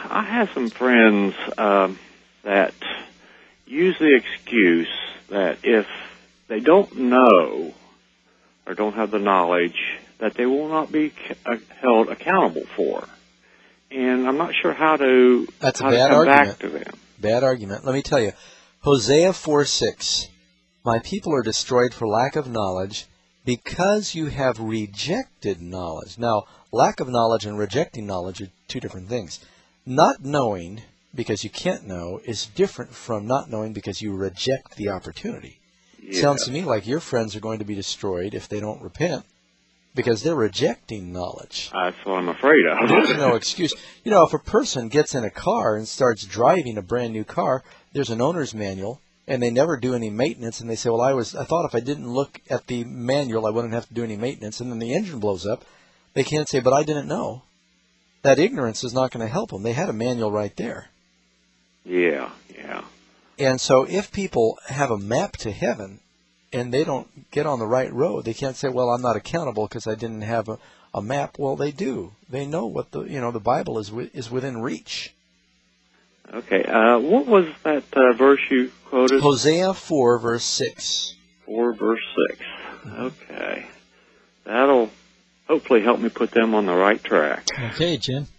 I have some friends that use the excuse that if they don't know or don't have the knowledge, that they will not be held accountable for. And I'm not sure how to come back to them. Bad argument. Let me tell you, Hosea 4:6, my people are destroyed for lack of knowledge because you have rejected knowledge. Now, lack of knowledge and rejecting knowledge are two different things. Not knowing because you can't know is different from not knowing because you reject the opportunity. Yeah. Sounds to me like your friends are going to be destroyed if they don't repent because they're rejecting knowledge. That's what I'm afraid of. There's no excuse. You know, if a person gets in a car and starts driving a brand new car, there's an owner's manual, and they never do any maintenance, and they say, well, I thought if I didn't look at the manual, I wouldn't have to do any maintenance, and then the engine blows up. They can't say, but I didn't know. That ignorance is not going to help them. They had a manual right there. Yeah. And so if people have a map to heaven and they don't get on the right road, they can't say, well, I'm not accountable because I didn't have a map. Well, they do. They know what the Bible is within reach. Okay. What was that verse you quoted? Hosea 4, verse 6. 4, verse 6. Okay. That'll hopefully help me put them on the right track. Okay, Jim.